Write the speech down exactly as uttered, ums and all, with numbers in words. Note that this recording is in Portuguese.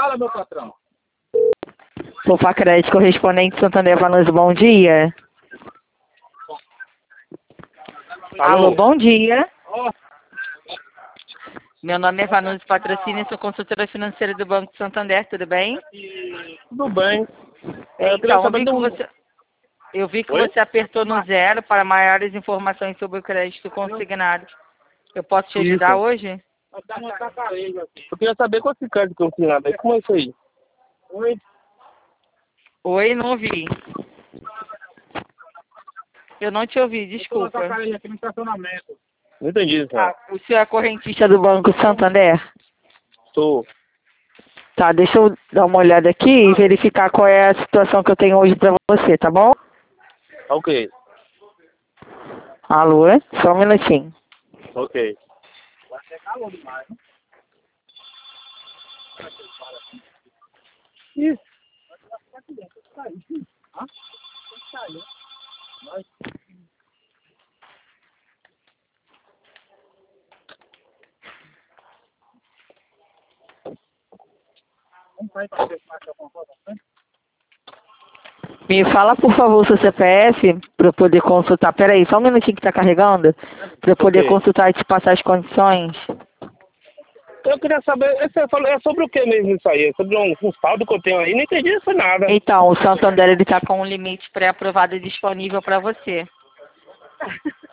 Fala, meu patrão. Opa, crédito correspondente Santander Vanusa, bom dia. Alô, Alô, bom dia. Ó, Meu nome é Vanusa Patrocínio, sou consultora financeira do Banco Santander, tudo bem? tudo bem. É, eu queria Então, eu saber vi que do... você, eu vi que Oi? você apertou no zero para maiores informações sobre o crédito consignado. Eu posso te ajudar Isso. hoje? Eu queria saber qual esse crédito consignado aí. Como é isso aí? Oi? Oi, não ouvi. Eu não te ouvi, desculpa. aqui no estacionamento. Não entendi, senhor. Ah, o senhor é correntista do Banco Santander? Tô. Tá, deixa eu dar uma olhada aqui e verificar qual é a situação que eu tenho hoje pra você, tá bom? Ok. Alô, só um minutinho. Ok. Ih, Me fala, por favor, seu C P F para eu poder consultar. Pera aí, só um minutinho que tá carregando. Para eu poder ok. consultar e te passar as condições. Eu queria saber, esse é sobre é sobre o que mesmo isso aí? É sobre um, um saldo que eu tenho aí? Não entendi isso nada. Então, o Santander ele tá com um limite pré-aprovado e disponível para você.